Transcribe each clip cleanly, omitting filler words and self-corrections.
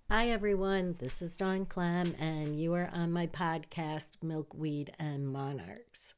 Hi, everyone. This is Dawn Clem, and you are on my podcast, Milkweed and Monarchs.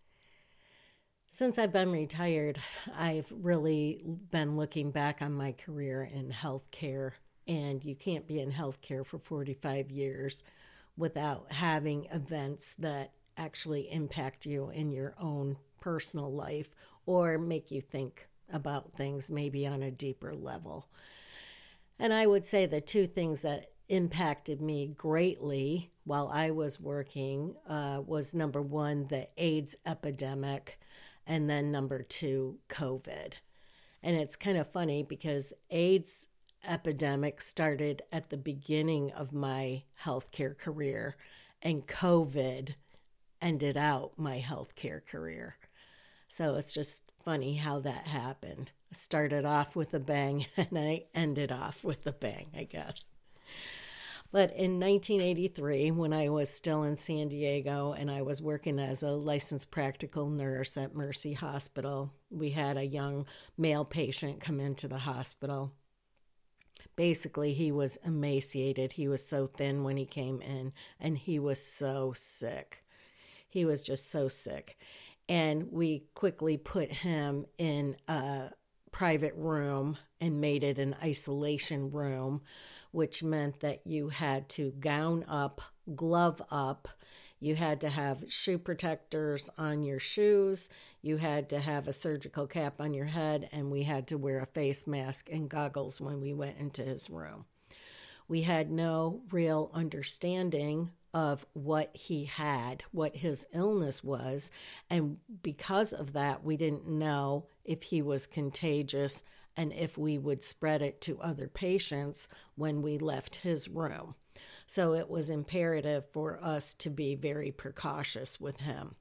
Since I've been retired, I've really been looking back on my career in healthcare, and you can't be in healthcare for 45 years without having events that actually impact you in your own personal life or make you think about things maybe on a deeper level. And I would say the two things that impacted me greatly while I was working was number one, the AIDS epidemic, and then number two, COVID. And it's kind of funny because AIDS epidemic started at the beginning of my healthcare career, and COVID ended out my healthcare career. So it's just funny how that happened. I started off with a bang and I ended off with a bang, I guess. But in 1983, when I was still in San Diego and I was working as a licensed practical nurse at Mercy Hospital, we had a young male patient come into the hospital. Basically, he was emaciated. He was so thin when he came in, and he was so sick. He was just so sick. And we quickly put him in a private room and made it an isolation room, which meant that you had to gown up, glove up, you had to have shoe protectors on your shoes, you had to have a surgical cap on your head, and we had to wear a face mask and goggles when we went into his room. We had no real understanding of what he had, what his illness was. And because of that, we didn't know if he was contagious and if we would spread it to other patients when we left his room. So it was imperative for us to be very precautious with him.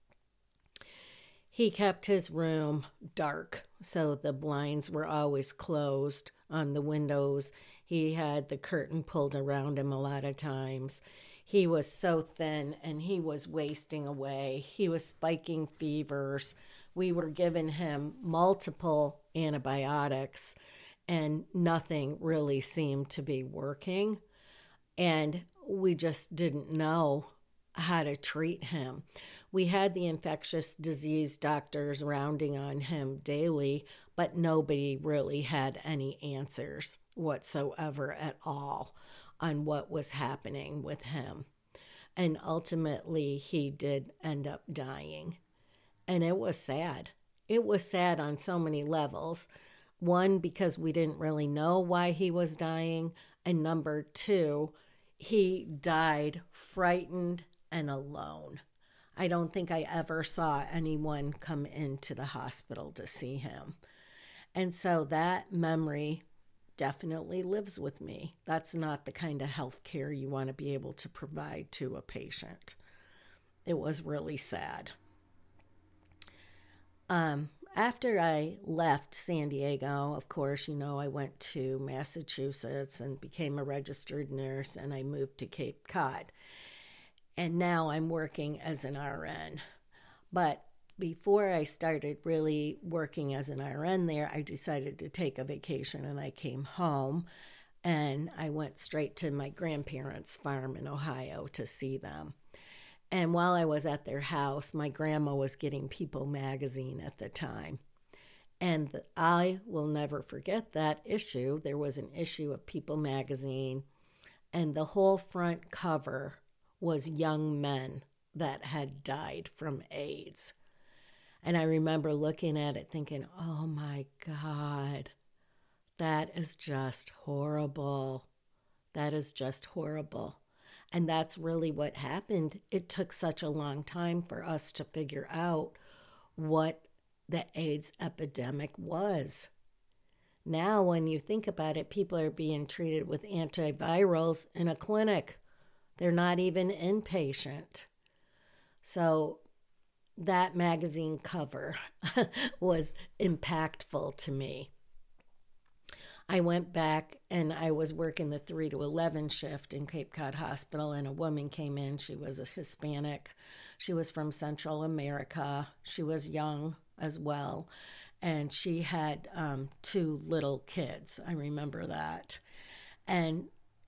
He kept his room dark, so the blinds were always closed on the windows. He had the curtain pulled around him a lot of times. He was so thin and he was wasting away. He was spiking fevers. We were giving him multiple antibiotics and nothing really seemed to be working. And we just didn't know how to treat him. We had the infectious disease doctors rounding on him daily, but nobody really had any answers whatsoever at all on what was happening with him. And ultimately, he did end up dying. And it was sad. It was sad on so many levels. One, because we didn't really know why he was dying. And number two, he died frightened and alone. I don't think I ever saw anyone come into the hospital to see him. And so that memory definitely lives with me. That's not the kind of health care you want to be able to provide to a patient. It was really sad. After I left San Diego, of course, I went to Massachusetts and became a registered nurse, and I moved to Cape Cod. And now I'm working as an RN. But before I started really working as an RN there, I decided to take a vacation and I came home and I went straight to my grandparents' farm in Ohio to see them. And while I was at their house, my grandma was getting People magazine at the time. And I will never forget that issue. There was an issue of People magazine, and the whole front cover was young men that had died from AIDS. And I remember looking at it thinking, oh my God, that is just horrible. That is just horrible. And that's really what happened. It took such a long time for us to figure out what the AIDS epidemic was. Now, when you think about it, people are being treated with antivirals in a clinic. They're not even inpatient. So that magazine cover was impactful to me. I went back and I was working the 3 to 11 shift in Cape Cod Hospital, and a woman came in. She was a Hispanic. She was from Central America. She was young as well, and she had 2 little kids. I remember that. And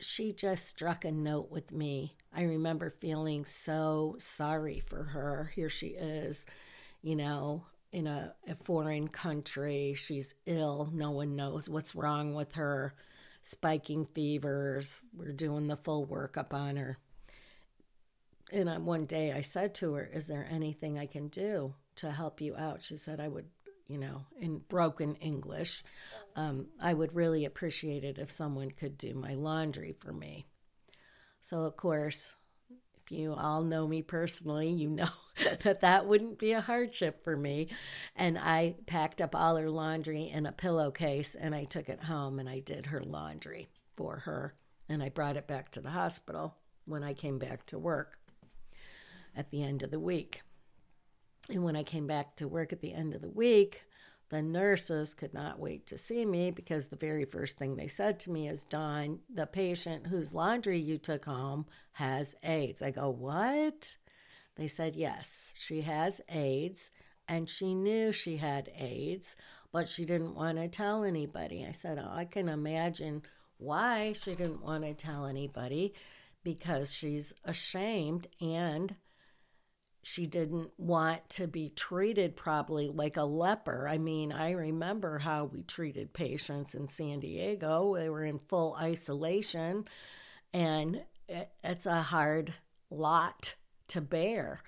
she just struck a note with me. I remember feeling so sorry for her. Here she is, you know, in a foreign country. She's ill. No one knows what's wrong with her. Spiking fevers. We're doing the full workup on her. And one day I said to her, is there anything I can do to help you out? She said, I would, in broken English, I would really appreciate it if someone could do my laundry for me. So, of course, if you all know me personally, you know that wouldn't be a hardship for me. And I packed up all her laundry in a pillowcase and I took it home and I did her laundry for her. And I brought it back to the hospital when I came back to work at the end of the week. And when I came back to work at the end of the week, the nurses could not wait to see me because the very first thing they said to me is, Dawn, the patient whose laundry you took home has AIDS. I go, what? They said, yes, she has AIDS, and she knew she had AIDS, but she didn't want to tell anybody. I said, oh, I can imagine why she didn't want to tell anybody, because she's ashamed and she didn't want to be treated probably like a leper. I mean, I remember how we treated patients in San Diego. They were in full isolation, and it's a hard lot to bear.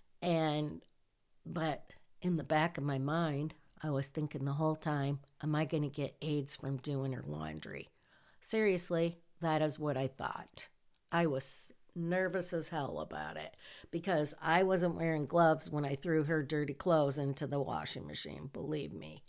But in the back of my mind, I was thinking the whole time, am I going to get AIDS from doing her laundry? Seriously, that is what I thought. I was nervous as hell about it because I wasn't wearing gloves when I threw her dirty clothes into the washing machine, believe me.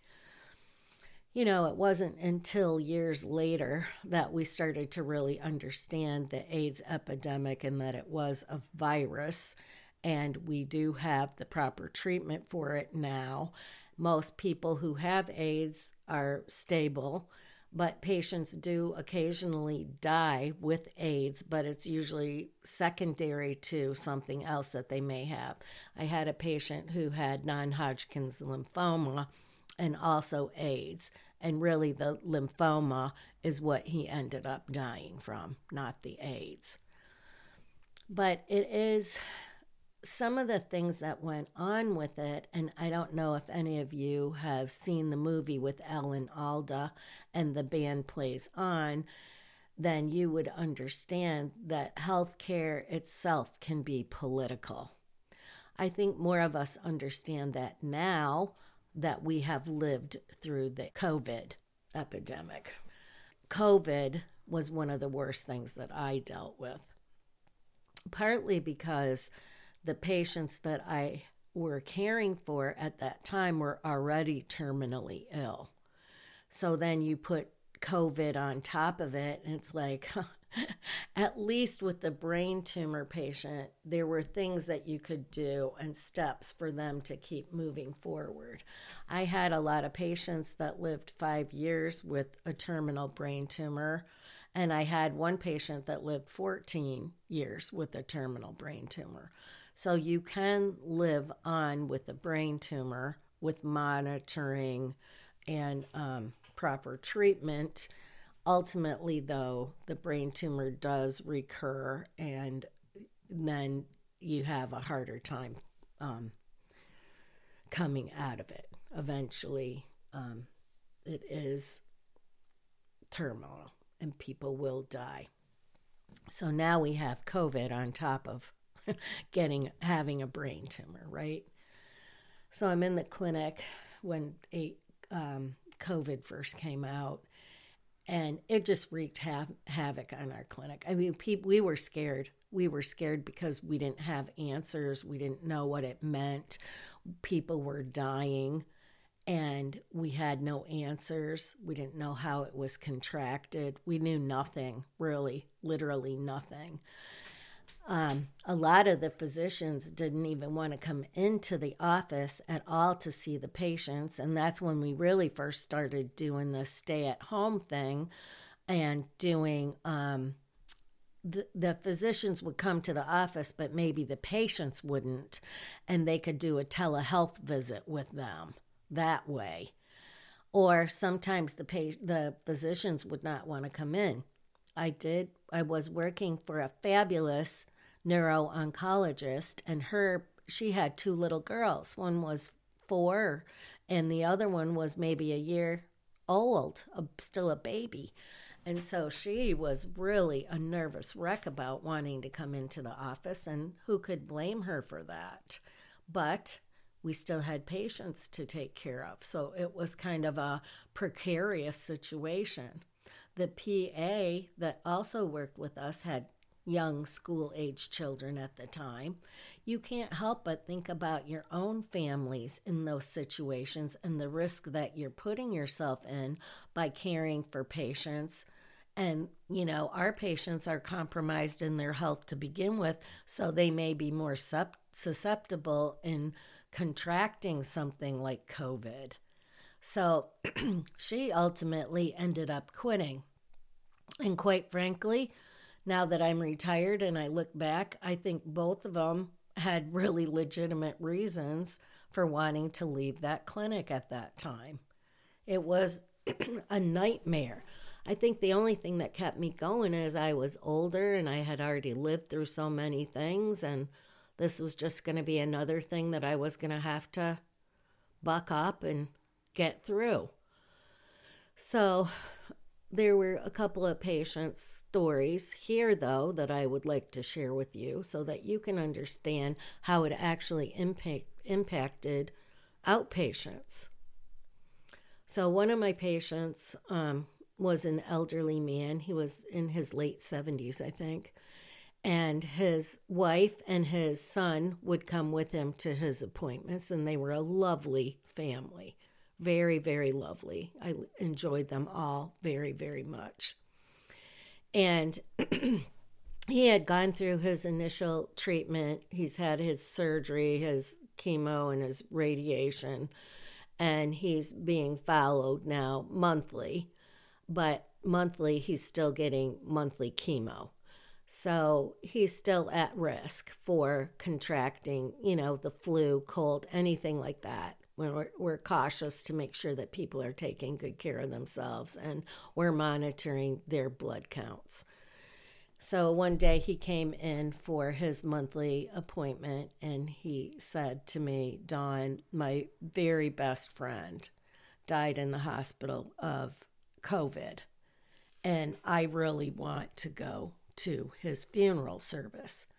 It wasn't until years later that we started to really understand the AIDS epidemic and that it was a virus, and we do have the proper treatment for it now. Most people who have AIDS are stable, but patients do occasionally die with AIDS, but it's usually secondary to something else that they may have. I had a patient who had non-Hodgkin's lymphoma and also AIDS, and really the lymphoma is what he ended up dying from, not the AIDS. But it is some of the things that went on with it, and I don't know if any of you have seen the movie with Alan Alda and the band plays on, then you would understand that healthcare itself can be political. I think more of us understand that now that we have lived through the COVID epidemic. COVID was one of the worst things that I dealt with, partly because the patients that I were caring for at that time were already terminally ill. So then you put COVID on top of it, and it's like, at least with the brain tumor patient, there were things that you could do and steps for them to keep moving forward. I had a lot of patients that lived 5 years with a terminal brain tumor, and I had one patient that lived 14 years with a terminal brain tumor. So you can live on with a brain tumor with monitoring and proper treatment. Ultimately, though, the brain tumor does recur, and then you have a harder time coming out of it. Eventually, it is terminal, and people will die. So now we have COVID on top of having a brain tumor, right? So I'm in the clinic when COVID first came out, and it just wreaked havoc on our clinic. I mean, we were scared. We were scared because we didn't have answers. We didn't know what it meant. People were dying, and we had no answers. We didn't know how it was contracted. We knew nothing, really, literally nothing. A lot of the physicians didn't even want to come into the office at all to see the patients, and that's when we really first started doing the stay-at-home thing and doing the physicians would come to the office, but maybe the patients wouldn't, and they could do a telehealth visit with them that way. Or sometimes the physicians would not want to come in. I did I was working for a fabulous neuro-oncologist, and she had two little girls. One was 4, and the other one was maybe a year old, still a baby. And so she was really a nervous wreck about wanting to come into the office, and who could blame her for that? But we still had patients to take care of, so it was kind of a precarious situation. The PA that also worked with us had young school-age children at the time. You can't help but think about your own families in those situations and the risk that you're putting yourself in by caring for patients. And, our patients are compromised in their health to begin with, so they may be more susceptible in contracting something like COVID. So she ultimately ended up quitting. And quite frankly, now that I'm retired and I look back, I think both of them had really legitimate reasons for wanting to leave that clinic at that time. It was a nightmare. I think the only thing that kept me going is I was older and I had already lived through so many things, and this was just going to be another thing that I was going to have to buck up and get through. So there were a couple of patient stories here, though, that I would like to share with you so that you can understand how it actually impacted outpatients. So one of my patients was an elderly man. He was in his late 70s, I think. And his wife and his son would come with him to his appointments, and they were a lovely family. Very, very lovely. I enjoyed them all very, very much. And he had gone through his initial treatment. He's had his surgery, his chemo, and his radiation. And he's being followed now monthly. But monthly, he's still getting monthly chemo. So he's still at risk for contracting, the flu, cold, anything like that. When we're cautious to make sure that people are taking good care of themselves, and we're monitoring their blood counts. So one day he came in for his monthly appointment, and he said to me, "Dawn, my very best friend died in the hospital of COVID, and I really want to go to his funeral service."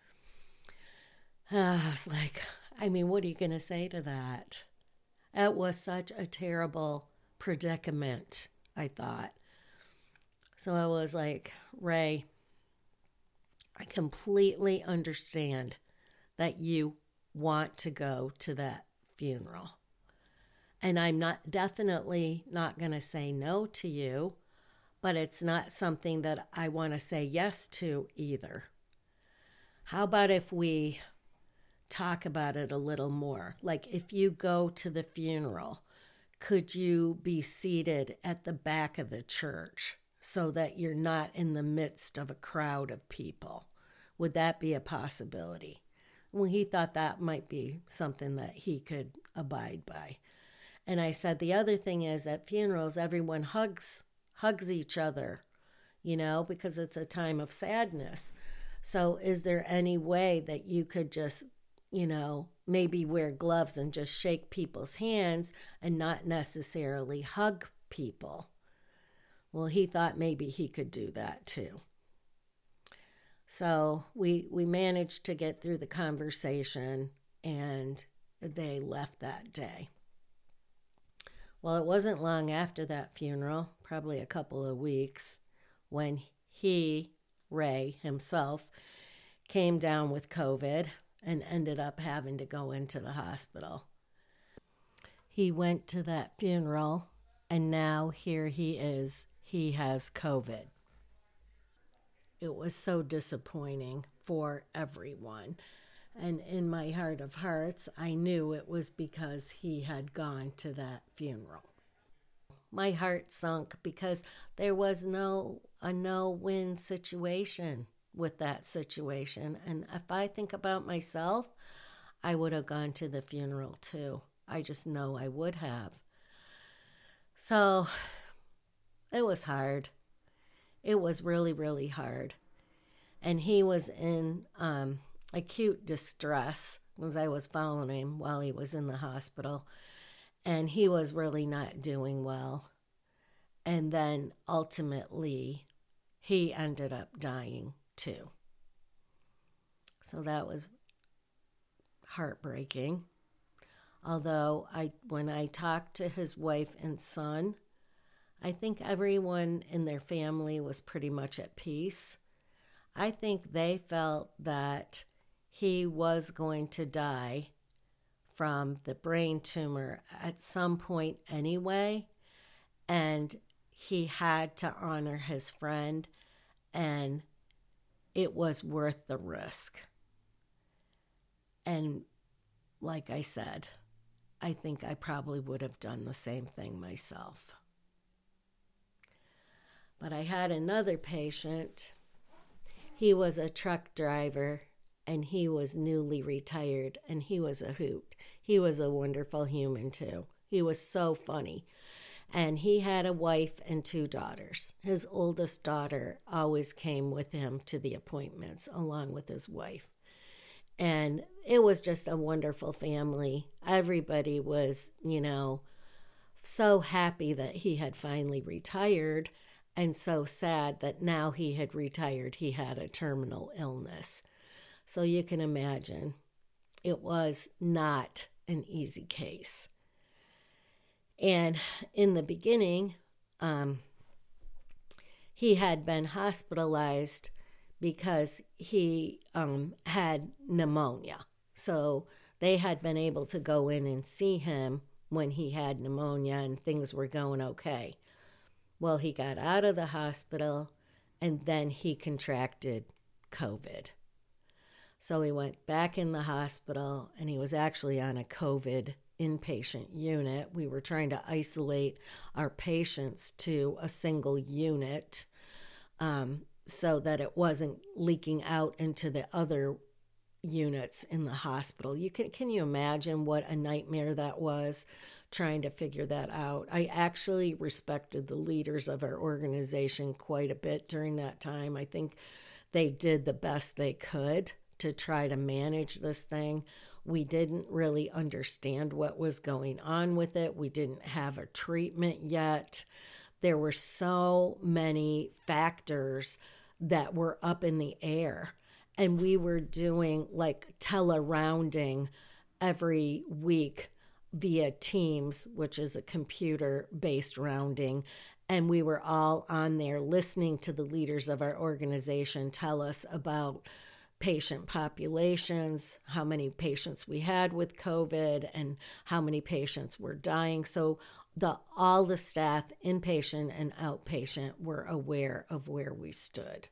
I was like, what are you going to say to that? It was such a terrible predicament, I thought. So I was like, "Ray, I completely understand that you want to go to that funeral. And I'm definitely not going to say no to you, but it's not something that I want to say yes to either. How about if we talk about it a little more? Like, if you go to the funeral, could you be seated at the back of the church so that you're not in the midst of a crowd of people? Would that be a possibility?" Well, he thought that might be something that he could abide by. And I said, the other thing is, at funerals, everyone hugs each other, because it's a time of sadness. So is there any way that you could just, maybe wear gloves and just shake people's hands and not necessarily hug people? Well, he thought maybe he could do that too. So we managed to get through the conversation, and they left that day. Well, it wasn't long after that funeral, probably a couple of weeks, when Ray himself, came down with COVID and ended up having to go into the hospital. He went to that funeral, and now here he is. He has COVID. It was so disappointing for everyone. And in my heart of hearts, I knew it was because he had gone to that funeral. My heart sunk because there was a no-win situation with that situation. And if I think about myself, I would have gone to the funeral too. I just know I would have. So it was hard. It was really, really hard. And he was in acute distress as I was following him while he was in the hospital. And he was really not doing well. And then ultimately, he ended up dying too. So that was heartbreaking. Although when I talked to his wife and son, I think everyone in their family was pretty much at peace. I think they felt that he was going to die from the brain tumor at some point anyway, and he had to honor his friend, and it was worth the risk. And like I said, I think I probably would have done the same thing myself. But I had another patient. He was a truck driver, and he was newly retired, and he was a hoot. He was a wonderful human, too. He was so funny. And he had a wife and 2 daughters. His oldest daughter always came with him to the appointments, along with his wife. And it was just a wonderful family. Everybody was, so happy that he had finally retired, and so sad that now he had retired, he had a terminal illness. So you can imagine it was not an easy case. And in the beginning, he had been hospitalized because he had pneumonia. So they had been able to go in and see him when he had pneumonia and things were going okay. Well, he got out of the hospital and then he contracted COVID. So he went back in the hospital and he was actually on a COVID inpatient unit. We were trying to isolate our patients to a single unit so that it wasn't leaking out into the other units in the hospital. Can you imagine what a nightmare that was, trying to figure that out? I actually respected the leaders of our organization quite a bit during that time. I think they did the best they could to try to manage this thing. We didn't really understand what was going on with it. We didn't have a treatment yet. There were so many factors that were up in the air. And we were doing like tele-rounding every week via Teams, which is a computer-based rounding. And we were all on there listening to the leaders of our organization tell us about patient populations, how many patients we had with COVID, and how many patients were dying. So all the staff, inpatient and outpatient, were aware of where we stood.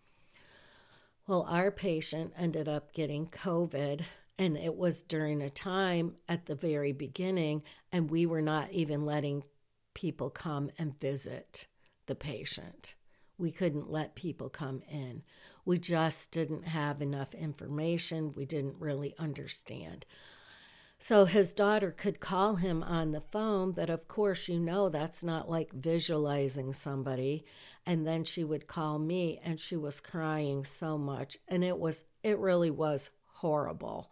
Well, our patient ended up getting COVID, and it was during a time at the very beginning, and we were not even letting people come and visit the patient. We couldn't let people come in. We just didn't have enough information. We didn't really understand. So his daughter could call him on the phone, but of course, that's not like visualizing somebody. And then she would call me, and she was crying so much. And it really was horrible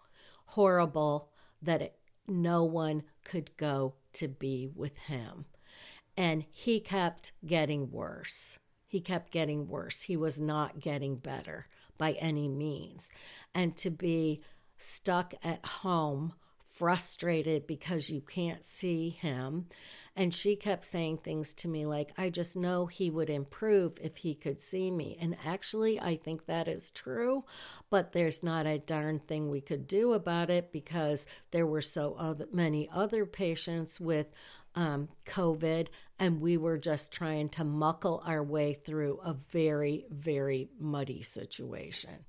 that no one could go to be with him. And he kept getting worse. He was not getting better by any means. And to be stuck at home, frustrated because you can't see him. And she kept saying things to me like, I just know he would improve if he could see me. And actually, I think that is true, but there's not a darn thing we could do about it because there were many other patients with COVID, and we were just trying to muckle our way through a very, very muddy situation.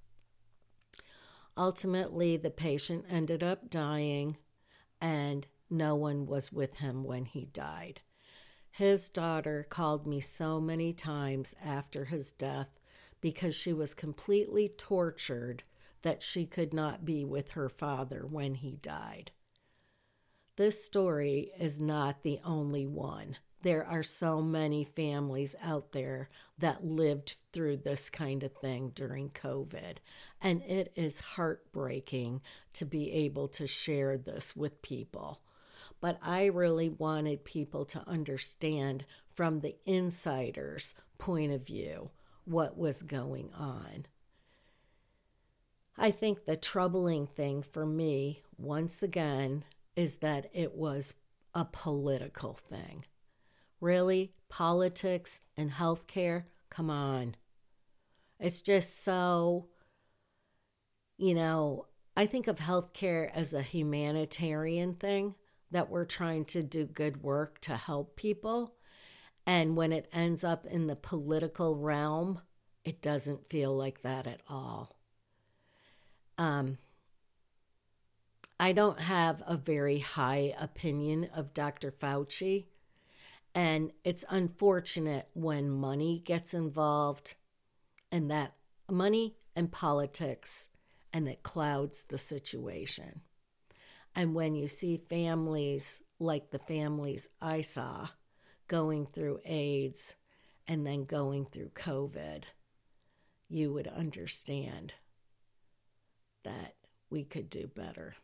Ultimately, the patient ended up dying, and no one was with him when he died. His daughter called me so many times after his death because she was completely tortured that she could not be with her father when he died. This story is not the only one there are so many families out there that lived through this kind of thing during COVID. And it is heartbreaking to be able to share this with people. But I really wanted people to understand from the insider's point of view what was going on. I think the troubling thing for me, once again, is that it was a political thing. Really? Politics and healthcare? Come on. It's just so, I think of healthcare as a humanitarian thing, that we're trying to do good work to help people. And when it ends up in the political realm, it doesn't feel like that at all. I don't have a very high opinion of Dr. Fauci. And it's unfortunate when money gets involved, and that money and politics, and it clouds the situation. And when you see families like the families I saw going through AIDS and then going through COVID, you would understand that we could do better.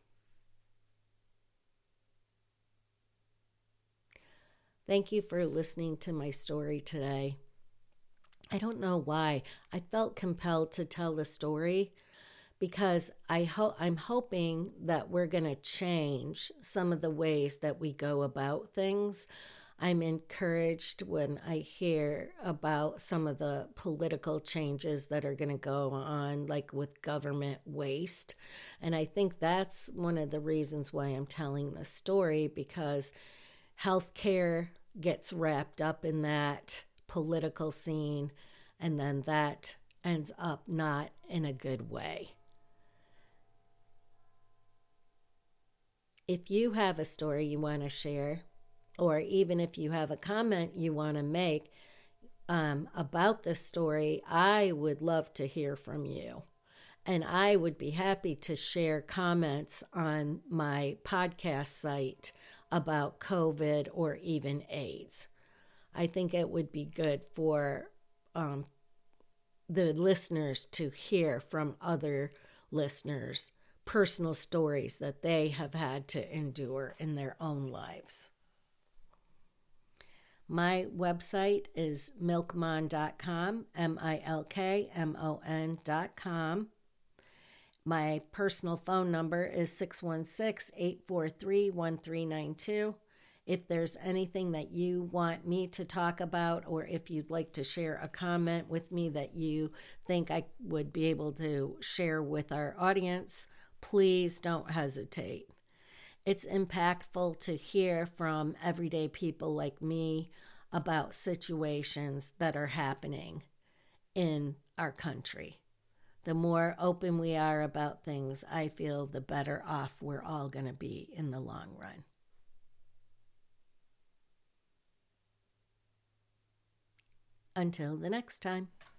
Thank you for listening to my story today. I don't know why. I felt compelled to tell the story because I'm hoping that we're going to change some of the ways that we go about things. I'm encouraged when I hear about some of the political changes that are going to go on, like with government waste. And I think that's one of the reasons why I'm telling this story, because healthcare gets wrapped up in that political scene, and then that ends up not in a good way. If you have a story you want to share, or even if you have a comment you want to make about this story, I would love to hear from you. And I would be happy to share comments on my podcast site about COVID or even AIDS. I think it would be good for the listeners to hear from other listeners personal stories that they have had to endure in their own lives. My website is milkmon.com, milkmon.com. My personal phone number is 616-843-1392. If there's anything that you want me to talk about, or if you'd like to share a comment with me that you think I would be able to share with our audience, please don't hesitate. It's impactful to hear from everyday people like me about situations that are happening in our country. The more open we are about things, I feel the better off we're all going to be in the long run. Until the next time.